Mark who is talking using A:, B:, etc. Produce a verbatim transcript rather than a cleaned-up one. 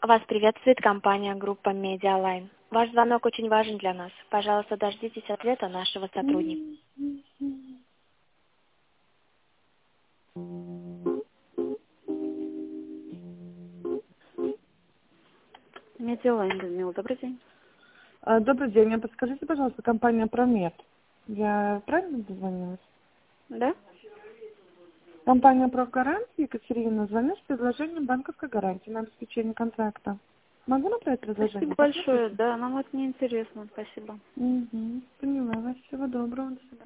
A: Вас приветствует компания группа Медиалайн. Ваш звонок очень важен для нас. Пожалуйста, дождитесь ответа нашего сотрудника. Медиалайн, Людмила, добрый день.
B: А, Добрый день. Мне подскажите, пожалуйста, компания Промет. Я правильно дозвонилась?
A: Да?
B: Компания «Профгаранти», Екатерина, звоню с предложением банковской гарантии на обеспечение контракта. Могу направить
A: Спасибо
B: предложение?
A: большое.
B: Посмотрите.
A: Да, нам это не интересно. Спасибо.
B: Угу. Поняла вас. Всего доброго. До свидания.